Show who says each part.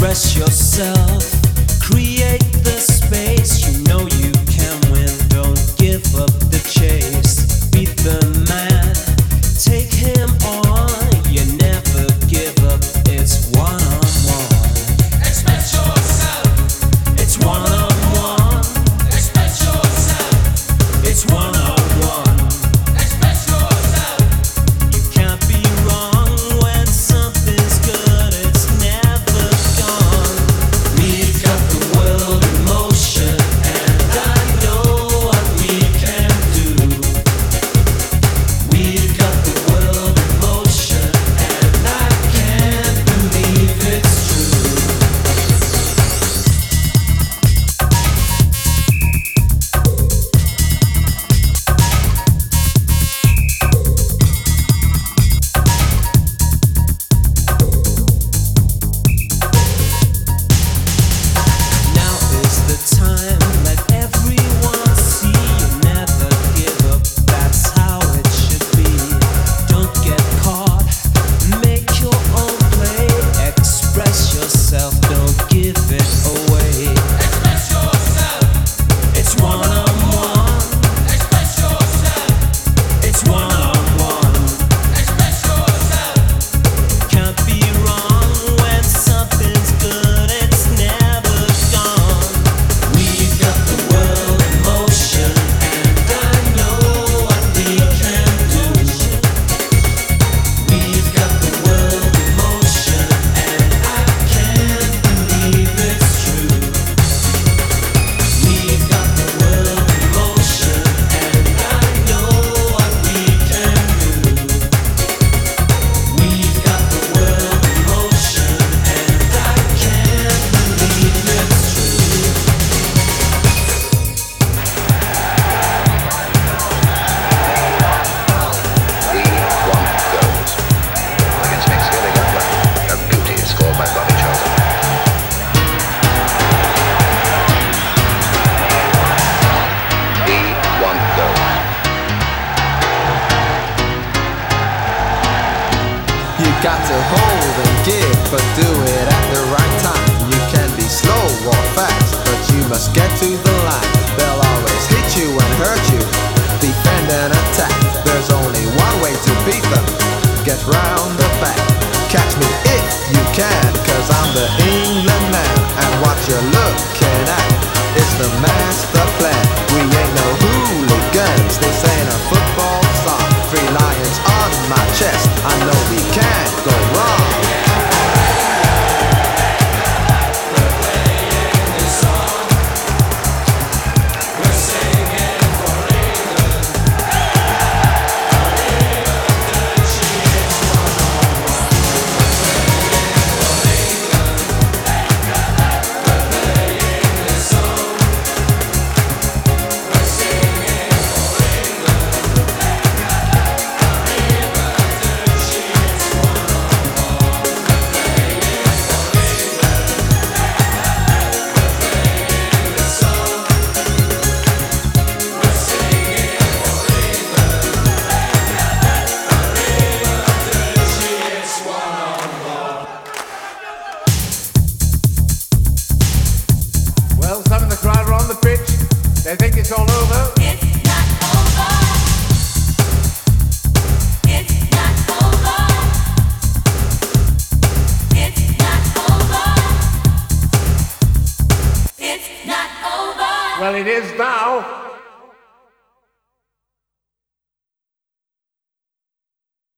Speaker 1: express yourself. Create the space, you know you can win. Don't give up the chase. Beat the man, take him on. You never give up, it's one-on-one.
Speaker 2: Express yourself.
Speaker 1: It's one-on-one.
Speaker 2: Express yourself.
Speaker 1: It's one-on-one.
Speaker 2: Express yourself.
Speaker 1: You can't be wrong when something's good, it's never gone. We've got the world in motion, and I know what we can do. We've got the world in motion, and I can't believe it's true. Now is the time, let everyone see. You never give up, that's how it should be. Don't get caught, make your own play. Express yourself, don't give it away.
Speaker 2: Express yourself.
Speaker 1: It's one-on-one,
Speaker 2: Express yourself.
Speaker 1: it's one-on-one.
Speaker 2: Express yourself.
Speaker 1: Can't be wrong when something's good, it's never gone. We've got the world in motion, and I know what we can do. We've got the world in motion, and I can't believe it's true. We've got the world in motion, and I know what we can do. We've got the world in motion, and I can't believe it's true.
Speaker 3: Against Mexico, they got lucky. A beauty scored by Bobby Charlton. B1 goes.
Speaker 4: You got to hold and give, but do it at the right time. You can be slow or fast, but you must get to the line. They'll always hit you and hurt you, defend and attack. There's only one way to beat them, get round the back. Catch me if you can, cause I'm the England man. And what you're looking at is the master plan. We ain't no hooligans, this ain't a football song. 3 lions on my chest, I know we can't go wrong.
Speaker 5: Well, some of the crowd are on the pitch. They think it's all over.
Speaker 2: It's not over. It's not over. It's not over. It's not over.
Speaker 5: Well, it is now.